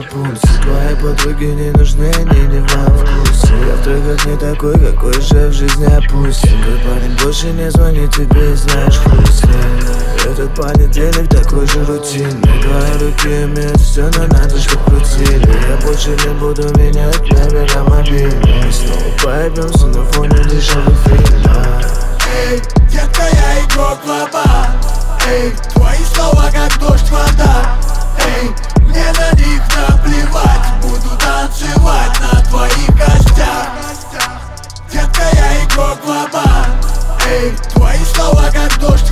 пульсе. Твои подруги не нужны, они не в моем вкусе. Я в треках не такой, какой же в жизни опустим. Твой парень больше не звонит тебе, знаешь, пусть. Этот понедельник такой же рутинный. Твои руки имеют все, но надо, чтоб крутили. Я больше не буду менять номера мобильные. Мы снова поебемся на фоне дешевых фильмов. Эй, детка, я игрок лоба. Эй, твои слова как дождь, вода. Эй, мне на них наплевать. Буду танцевать на твоих костях. Детка, я игрок лоба. Эй, твои слова как дождь,